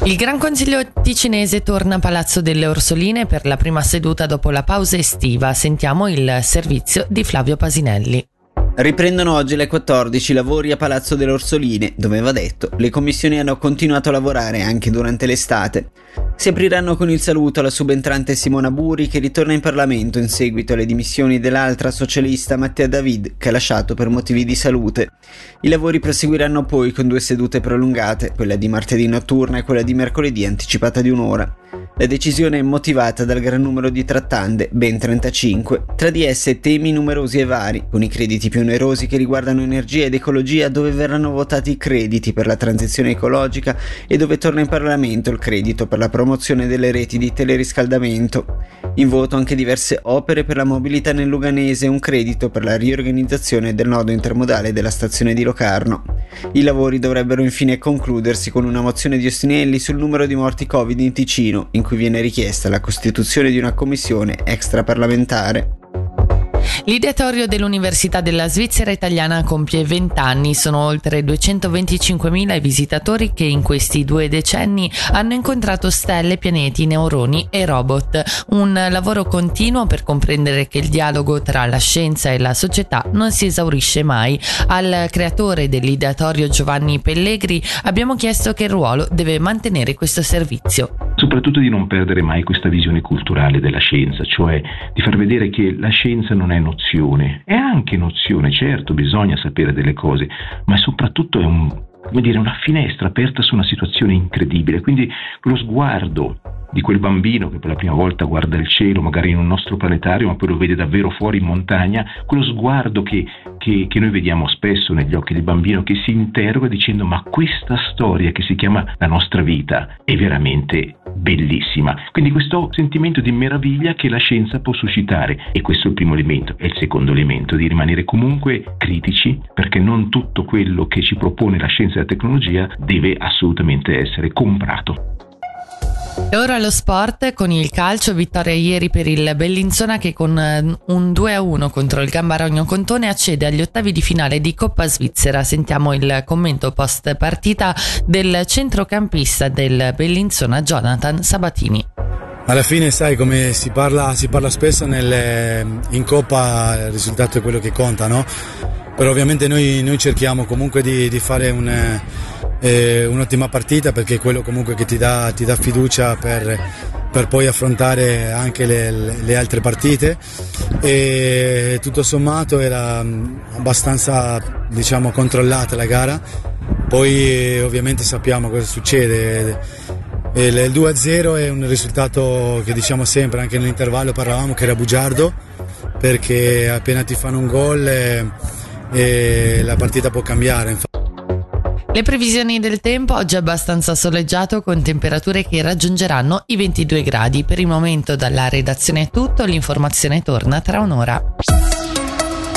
Il Gran Consiglio ticinese torna a Palazzo delle Orsoline per la prima seduta dopo la pausa estiva. Sentiamo il servizio di Flavio Pasinelli. Riprendono oggi alle 14 i lavori a Palazzo delle Orsoline, dove va detto, le commissioni hanno continuato a lavorare anche durante l'estate. Si apriranno con il saluto alla subentrante Simona Buri, che ritorna in Parlamento in seguito alle dimissioni dell'altra socialista Mattea David, che ha lasciato per motivi di salute. I lavori proseguiranno poi con 2 sedute prolungate, quella di martedì notturna e quella di mercoledì anticipata di un'ora. La decisione è motivata dal gran numero di trattande, ben 35, tra di esse temi numerosi e vari, con i crediti più onerosi che riguardano energia ed ecologia, dove verranno votati i crediti per la transizione ecologica e dove torna in Parlamento il credito per la promozione delle reti di teleriscaldamento. In voto anche diverse opere per la mobilità nel Luganese e un credito per la riorganizzazione del nodo intermodale della stazione di Locarno. I lavori dovrebbero infine concludersi con una mozione di Ostinelli sul numero di morti Covid in Ticino, in cui viene richiesta la costituzione di una commissione extraparlamentare. L'ideatorio dell'Università della Svizzera Italiana compie 20 anni. Sono oltre 225.000 i visitatori che in questi 2 decenni hanno incontrato stelle, pianeti, neuroni e robot. Un lavoro continuo per comprendere che il dialogo tra la scienza e la società non si esaurisce mai. Al creatore dell'ideatorio, Giovanni Pellegri, abbiamo chiesto che ruolo deve mantenere questo servizio. Soprattutto di non perdere mai questa visione culturale della scienza, cioè di far vedere che la scienza non è nozione, è anche nozione, certo, bisogna sapere delle cose, ma soprattutto è una finestra aperta su una situazione incredibile, quindi lo sguardo di quel bambino che per la prima volta guarda il cielo, magari in un nostro planetario, ma poi lo vede davvero fuori in montagna, quello sguardo che noi vediamo spesso negli occhi del bambino, che si interroga dicendo: ma questa storia che si chiama la nostra vita è veramente bellissima. Quindi questo sentimento di meraviglia che la scienza può suscitare, e questo è il primo elemento. E il secondo elemento, di rimanere comunque critici, perché non tutto quello che ci propone la scienza e la tecnologia deve assolutamente essere comprato. E ora lo sport, con il calcio, vittoria ieri per il Bellinzona che con un 2-1 contro il Gambarogno Contone accede agli ottavi di finale di Coppa Svizzera. Sentiamo il commento post partita del centrocampista del Bellinzona, Jonathan Sabatini. Alla fine, sai, come si parla spesso in Coppa, il risultato è quello che conta, no? Però ovviamente noi cerchiamo comunque di fare un'ottima partita, perché è quello comunque che ti dà fiducia per poi affrontare anche le altre partite, e tutto sommato era abbastanza, diciamo, controllata la gara. Poi ovviamente sappiamo cosa succede. Il 2-0 è un risultato che diciamo sempre, anche nell'intervallo parlavamo che era bugiardo, perché appena ti fanno un gol e la partita può cambiare. Le previsioni del tempo: oggi è abbastanza soleggiato con temperature che raggiungeranno i 22 gradi. Per il momento dalla redazione è tutto, l'informazione torna tra un'ora.